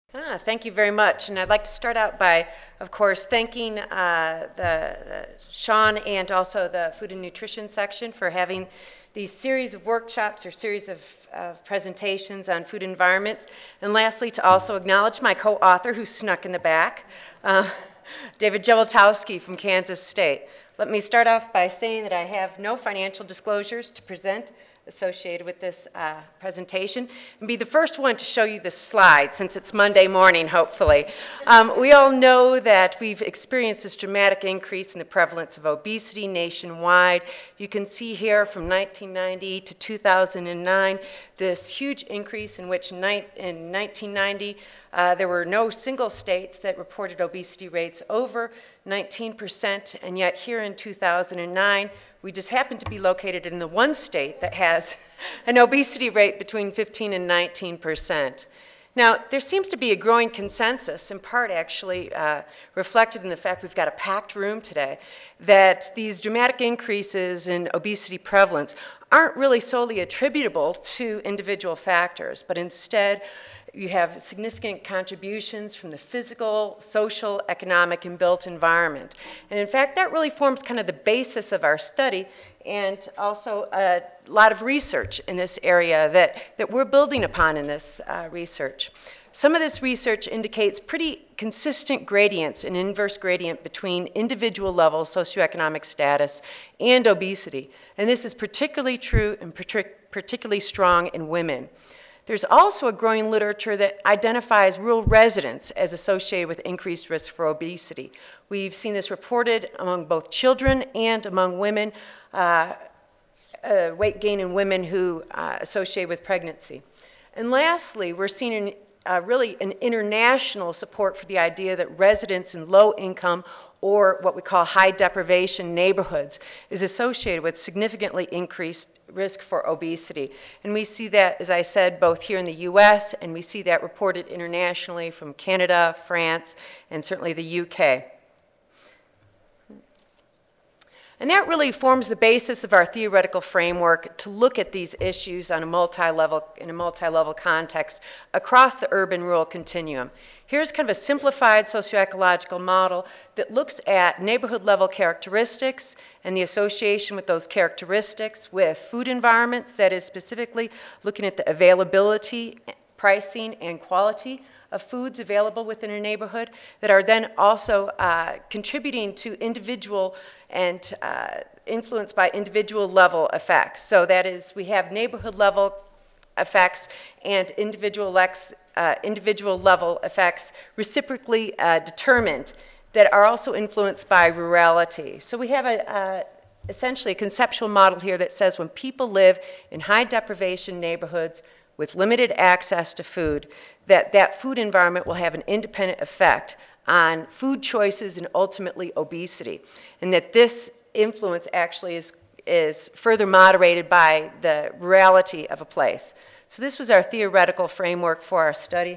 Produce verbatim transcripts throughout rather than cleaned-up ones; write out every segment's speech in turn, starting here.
Ah, thank you very much. And I'd like to start out by, of course, thanking uh, the, the Sean and also the Food and Nutrition section for having these series of workshops or series of, of presentations on food environments. And lastly, to also acknowledge my co-author who snuck in the back, uh, David Jeweltowski from Kansas State. Let me start off by saying that I have no financial disclosures to present associated with this uh, presentation, and be the first one to show you the slide since it's Monday morning, hopefully. Um, we all know that we've experienced this dramatic increase in the prevalence of obesity nationwide. You can see here from nineteen ninety to two thousand nine, this huge increase in which ni- in nineteen ninety uh, there were no single states that reported obesity rates over nineteen percent, and yet here in two thousand nine, we just happen to be located in the one state that has an obesity rate between fifteen and nineteen percent. Now, there seems to be a growing consensus, in part actually uh, reflected in the fact we've got a packed room today, that these dramatic increases in obesity prevalence aren't really solely attributable to individual factors, but instead you have significant contributions from the physical, social, economic, and built environment. And in fact, that really forms kind of the basis of our study and also a lot of research in this area that, that we're building upon in this uh, research. Some of this research indicates pretty consistent gradients, an inverse gradient between individual level socioeconomic status and obesity. And this is particularly true and particularly strong in women. There's also a growing literature that identifies rural residents as associated with increased risk for obesity. We've seen this reported among both children and among women, uh, uh, weight gain in women who uh, associate with pregnancy. And lastly, we're seeing an, uh, really an international support for the idea that residents in low-income or what we call high deprivation neighborhoods is associated with significantly increased risk for obesity. And we see that, as I said, both here in the U S, and we see that reported internationally from Canada, France, and certainly the U K. And that really forms the basis of our theoretical framework to look at these issues on a multi-level, in a multi-level context across the urban-rural continuum. Here's kind of a simplified socioecological model that looks at neighborhood-level characteristics and the association with those characteristics with food environments, that is specifically looking at the availability, pricing, and quality of foods available within a neighborhood that are then also uh, contributing to individual and uh, influenced by individual level effects. So that is, we have neighborhood level effects and individual, lex, uh, individual level effects reciprocally uh, determined that are also influenced by rurality. So we have a, a essentially a conceptual model here that says when people live in high deprivation neighborhoods with limited access to food, that that food environment will have an independent effect on food choices and ultimately obesity, and that this influence actually is, is further moderated by the rurality of a place. So this was our theoretical framework for our study.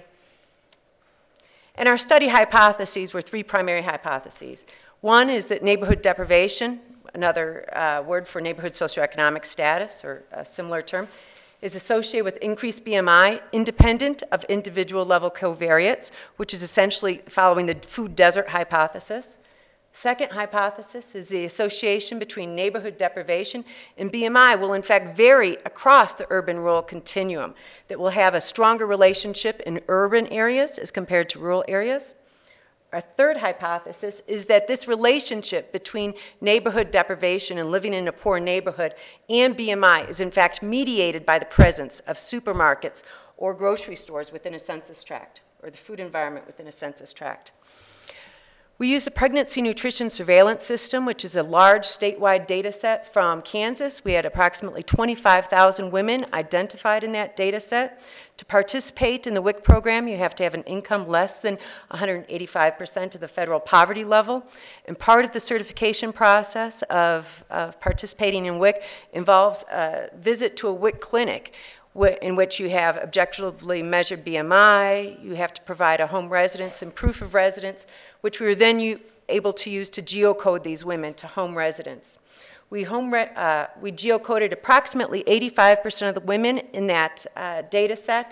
And our study hypotheses were three primary hypotheses. One is that neighborhood deprivation, another uh, word for neighborhood socioeconomic status, or a similar term, is associated with increased B M I independent of individual level covariates, which is essentially following the food desert hypothesis. Second hypothesis is the association between neighborhood deprivation and B M I will in fact vary across the urban-rural continuum, that will have a stronger relationship in urban areas as compared to rural areas. Our third hypothesis is that this relationship between neighborhood deprivation and living in a poor neighborhood and B M I is in fact mediated by the presence of supermarkets or grocery stores within a census tract, or the food environment within a census tract. We use the Pregnancy Nutrition Surveillance System, which is a large statewide data set from Kansas. We had approximately twenty-five thousand women identified in that data set. To participate in the W I C program, you have to have an income less than one hundred eighty-five percent of the federal poverty level. And part of the certification process of, of participating in W I C involves a visit to a W I C clinic in which you have objectively measured B M I, you have to provide a home residence and proof of residence, which we were then u- able to use to geocode these women to home residence. We, home re- uh, we geocoded approximately eighty-five percent of the women in that uh, data set,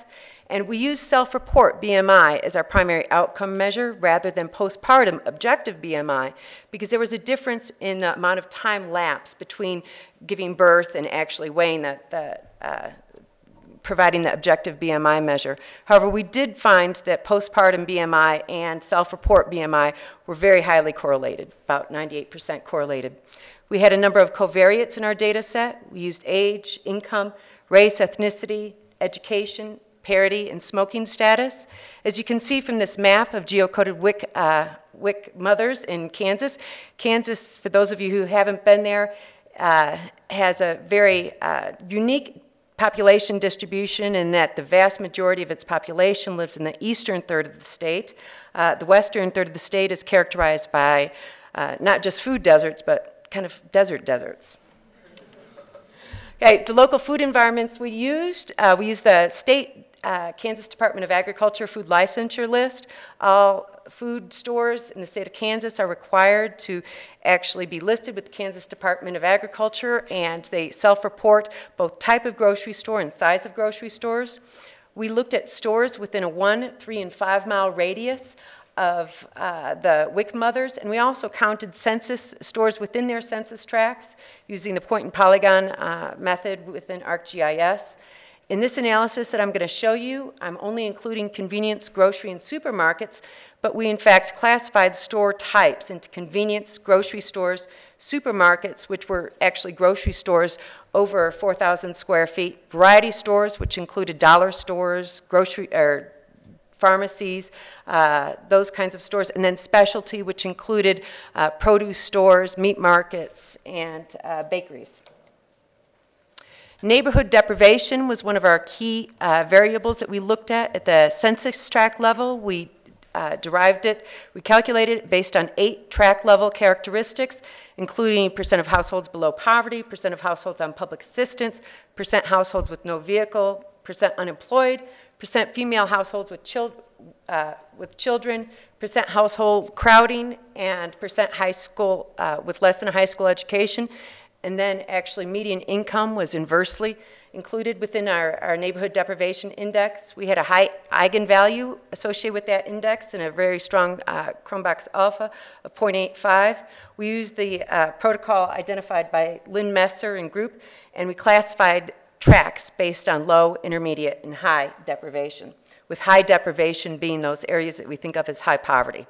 And we use self-report, B M I, as our primary outcome measure rather than postpartum objective B M I, because there was a difference in the amount of time lapse between giving birth and actually weighing the, the uh, providing the objective B M I measure. However, we did find that postpartum B M I and self-report B M I were very highly correlated, about ninety-eight percent correlated. We had a number of covariates in our data set. We used age, income, race, ethnicity, education, parity, and smoking status. As you can see from this map of geocoded W I C, uh, W I C mothers in Kansas, Kansas, for those of you who haven't been there, uh, has a very uh, unique population distribution in that the vast majority of its population lives in the eastern third of the state. Uh, the western third of the state is characterized by uh, not just food deserts, but kind of desert deserts. Okay, the local food environments we used, uh, we used the state uh, Kansas Department of Agriculture food licensure list. All food stores in the state of Kansas are required to actually be listed with the Kansas Department of Agriculture, and they self-report both type of grocery store and size of grocery stores. We looked at stores within a one, three, and five mile radius of uh, the W I C mothers, and we also counted census stores within their census tracts using the point and polygon uh, method within ArcGIS. In this analysis that I'm going to show you, I'm only including convenience, grocery, and supermarkets, but we in fact classified store types into convenience, grocery stores, supermarkets, which were actually grocery stores over four thousand square feet, variety stores, which included dollar stores, grocery or pharmacies, uh, those kinds of stores, and then specialty, which included uh, produce stores, meat markets, and uh, bakeries. Neighborhood deprivation was one of our key uh, variables that we looked at at the census tract level. We uh, derived it, we calculated it based on eight tract level characteristics, including percent of households below poverty, percent of households on public assistance, percent households with no vehicle, percent unemployed, percent female households with, chil uh, with children, percent household crowding, and percent high school uh, with less than a high school education. And then actually median income was inversely included within our, our neighborhood deprivation index. We had a high eigenvalue associated with that index and a very strong uh, Cronbach's alpha of zero point eight five. We used the uh, protocol identified by Lynn Messer and group, and we classified tracts based on low, intermediate, and high deprivation, with high deprivation being those areas that we think of as high poverty.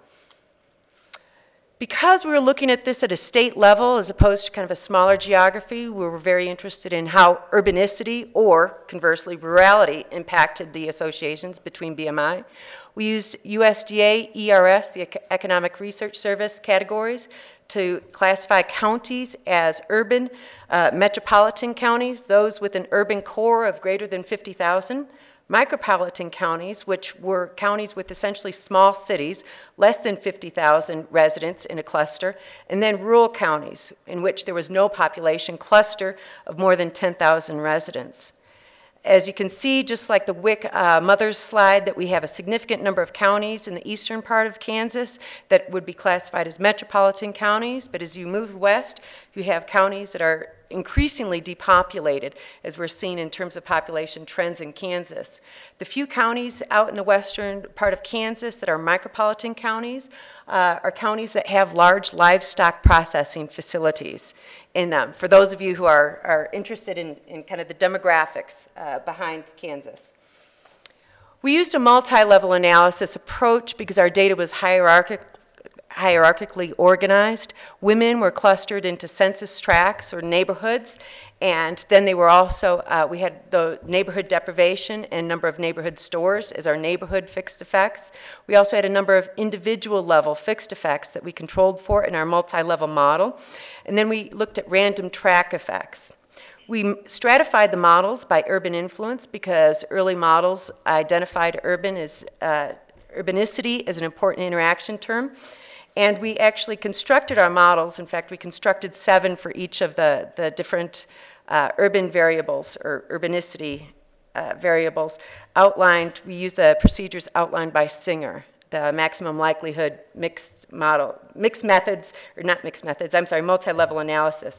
Because we were looking at this at a state level as opposed to kind of a smaller geography, we were very interested in how urbanicity or, conversely, rurality impacted the associations between B M I. We used U S D A, E R S, the Economic Research Service categories, to classify counties as urban, uh, metropolitan counties, those with an urban core of greater than fifty thousand, micropolitan counties, which were counties with essentially small cities, less than fifty thousand residents in a cluster, and then rural counties, in which there was no population cluster of more than ten thousand residents. As you can see, just like the W I C uh, mothers slide, that we have a significant number of counties in the eastern part of Kansas that would be classified as metropolitan counties, but as you move west, you have counties that are increasingly depopulated, as we're seeing in terms of population trends in Kansas. The few counties out in the western part of Kansas that are micropolitan counties uh, are counties that have large livestock processing facilities in them, for those of you who are, are interested in, in kind of the demographics uh, behind Kansas. We used a multi-level analysis approach because our data was hierarchic, hierarchically organized. Women were clustered into census tracts or neighborhoods, and then they were also, uh, we had the neighborhood deprivation and number of neighborhood stores as our neighborhood fixed effects. We also had a number of individual level fixed effects that we controlled for in our multi-level model. And then we looked at random track effects. We stratified the models by urban influence because early models identified urban as, uh, urbanicity as an important interaction term. And we actually constructed our models. In fact, we constructed seven for each of the, the different uh, urban variables or urbanicity uh, variables outlined. We used the procedures outlined by Singer, the maximum likelihood mixed model, mixed methods, or not mixed methods, I'm sorry, multi-level analysis.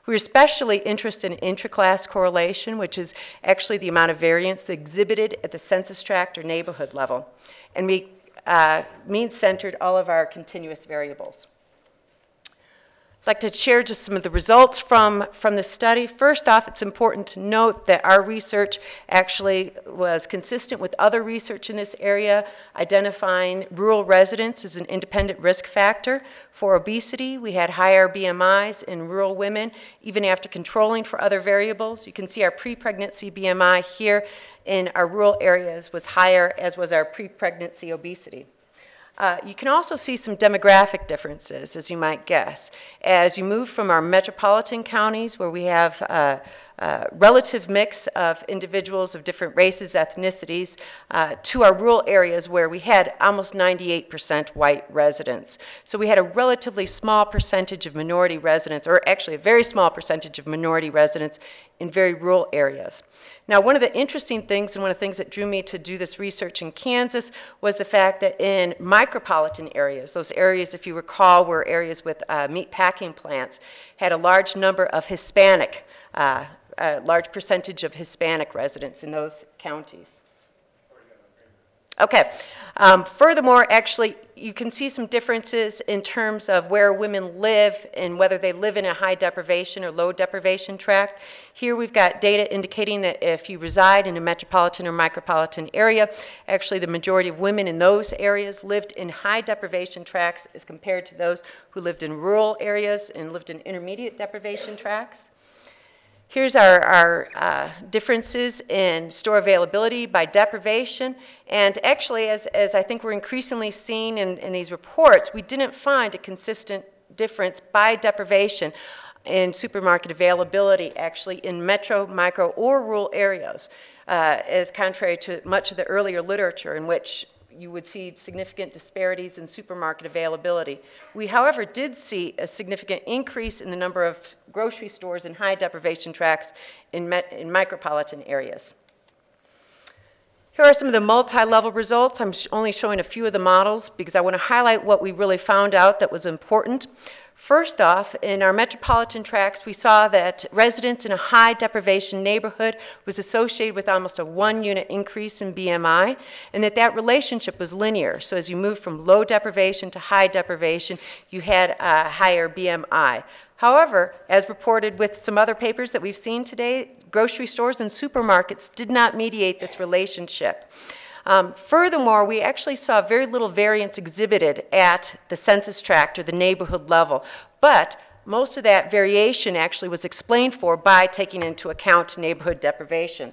We're especially interested in intra-class correlation, which is actually the amount of variance exhibited at the census tract or neighborhood level. And we uh, mean-centered all of our continuous variables. I'd like to share just some of the results from, from the study. First off, it's important to note that our research actually was consistent with other research in this area, identifying rural residents as an independent risk factor for obesity. We had higher B M Is in rural women, even after controlling for other variables. You can see our pre-pregnancy B M I here in our rural areas was higher, as was our pre-pregnancy obesity. Uh, you can also see some demographic differences, as you might guess. As you move from our metropolitan counties, where we have a, a relative mix of individuals of different races, ethnicities, uh, to our rural areas where we had almost ninety-eight percent white residents. So we had a relatively small percentage of minority residents, or actually a very small percentage of minority residents in very rural areas. Now, one of the interesting things, and one of the things that drew me to do this research in Kansas, was the fact that in micropolitan areas, those areas, if you recall, were areas with uh, meat packing plants, had a large number of Hispanic, uh, a large percentage of Hispanic residents in those counties. Okay. Um, furthermore, actually, you can see some differences in terms of where women live and whether they live in a high deprivation or low deprivation tract. Here we've got data indicating that if you reside in a metropolitan or micropolitan area, actually the majority of women in those areas lived in high deprivation tracts as compared to those who lived in rural areas and lived in intermediate deprivation tracts. Here's our, our uh, differences in store availability by deprivation. And actually, as, as I think we're increasingly seeing in, in these reports, we didn't find a consistent difference by deprivation in supermarket availability, actually in metro, micro, or rural areas, uh, as contrary to much of the earlier literature in which you would see significant disparities in supermarket availability. We, however, did see a significant increase in the number of grocery stores in high deprivation tracts in, met, in micropolitan areas. Here are some of the multi-level results. I'm sh- only showing a few of the models because I want to highlight what we really found out that was important. First off, in our metropolitan tracts, we saw that residents in a high deprivation neighborhood was associated with almost a one unit increase in B M I, and that that relationship was linear. So as you moved from low deprivation to high deprivation, you had a higher B M I. However, as reported with some other papers that we've seen today, grocery stores and supermarkets did not mediate this relationship. Um, furthermore, we actually saw very little variance exhibited at the census tract or the neighborhood level, but most of that variation actually was explained for by taking into account neighborhood deprivation.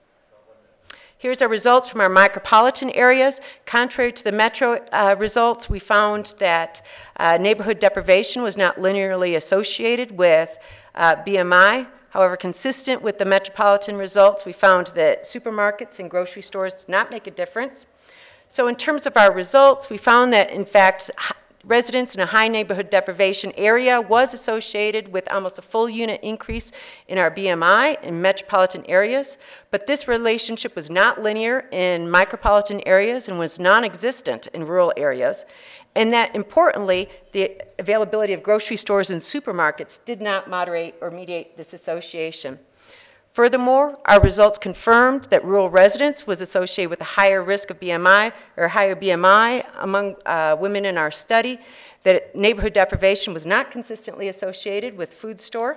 Here's our results from our micropolitan areas. Contrary to the metro uh, results, we found that uh, neighborhood deprivation was not linearly associated with uh, B M I. However, consistent with the metropolitan results, we found that supermarkets and grocery stores did not make a difference. So in terms of our results, we found that, in fact, residents in a high neighborhood deprivation area was associated with almost a full unit increase in our B M I in metropolitan areas, but this relationship was not linear in micropolitan areas and was non-existent in rural areas. And that, importantly, the availability of grocery stores and supermarkets did not moderate or mediate this association. Furthermore, our results confirmed that rural residents was associated with a higher risk of B M I or higher B M I among uh, women in our study, that neighborhood deprivation was not consistently associated with food store.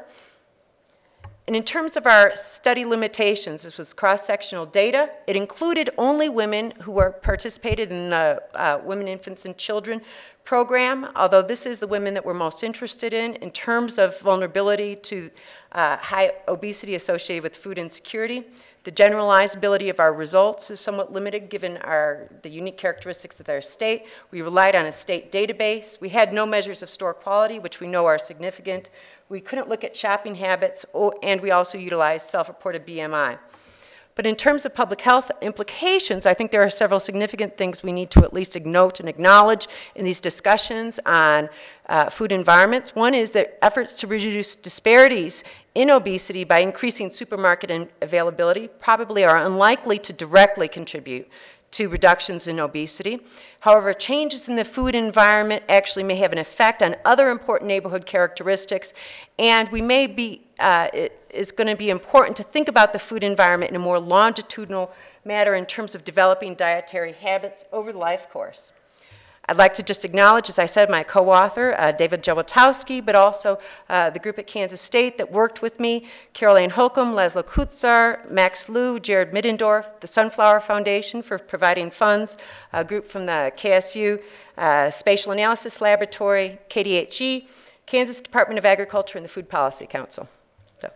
And in terms of our study limitations, this was cross-sectional data. It included only women who were participated in the uh, Women, Infants, and Children program, although this is the women that we're most interested in in terms of vulnerability to uh, high obesity associated with food insecurity. The generalizability of our results is somewhat limited given our, the unique characteristics of our state. We relied on a state database. We had no measures of store quality, which we know are significant. We couldn't look at shopping habits, and we also utilized self-reported B M I. But in terms of public health implications, I think there are several significant things we need to at least note and acknowledge in these discussions on uh, food environments. One is that efforts to reduce disparities in obesity by increasing supermarket availability probably are unlikely to directly contribute to reductions in obesity. However, changes in the food environment actually may have an effect on other important neighborhood characteristics, and we may be, uh, it is going to be important to think about the food environment in a more longitudinal manner in terms of developing dietary habits over the life course. I'd like to just acknowledge, as I said, my co-author, uh, David Jawotowski, but also uh, the group at Kansas State that worked with me, Carol Ann Holcomb, Laszlo Kutzar, Max Liu, Jared Middendorf, the Sunflower Foundation for providing funds, a group from the K S U uh, Spatial Analysis Laboratory, K D H E, Kansas Department of Agriculture, and the Food Policy Council. So.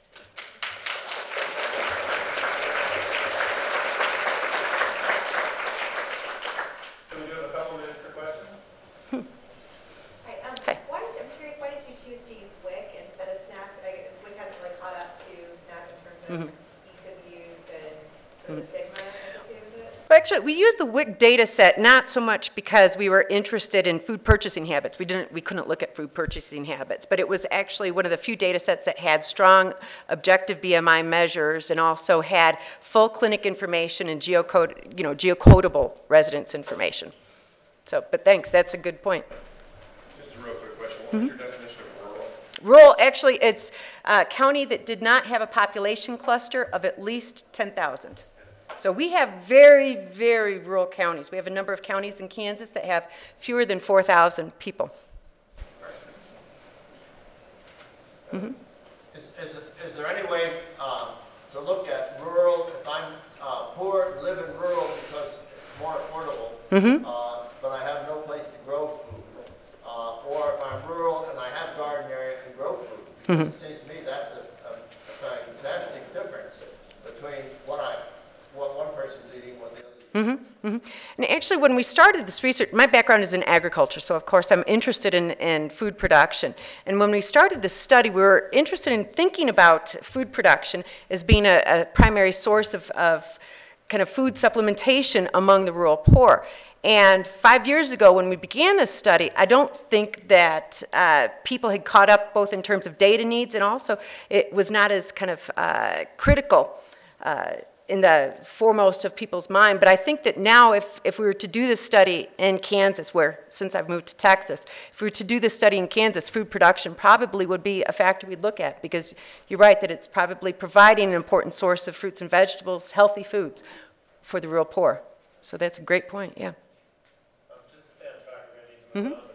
Mm-hmm. Mm-hmm. Well, actually, we used the W I C data set not so much because we were interested in food purchasing habits. We didn't, we couldn't look at food purchasing habits, but it was actually one of the few data sets that had strong objective B M I measures and also had full clinic information and geocode, you know, geocodable residence information. So, but thanks, that's a good point. Just a real quick question. What was mm-hmm. your definition of rural? Rural, actually, it's a county that did not have a population cluster of at least ten thousand. So we have very, very rural counties. We have a number of counties in Kansas that have fewer than four thousand people. Mm-hmm. Is, is, it, is there any way um, to look at rural, if I'm uh, poor, live in rural because it's more affordable, mm-hmm. uh, but I have no place to grow food, uh, or if I'm rural and I have garden area and grow food, because mm-hmm. it seems to me that's a, a, a fantastic difference between what I, what one person's eating, what the other. Mm-hmm, mm-hmm. And actually, when we started this research, my background is in agriculture, so of course I'm interested in, in food production. And when we started this study, we were interested in thinking about food production as being a, a primary source of, of kind of food supplementation among the rural poor. And five years ago, when we began this study, I don't think that uh, people had caught up both in terms of data needs and also it was not as kind of uh, critical uh, in the foremost of people's mind. But I think that now if, if we were to do this study in Kansas, where since I've moved to Texas, if we were to do this study in Kansas, food production probably would be a factor we'd look at, because you're right that it's probably providing an important source of fruits and vegetables, healthy foods for the rural poor. So that's a great point, yeah. Um, just to stay on track, Randy, mm-hmm.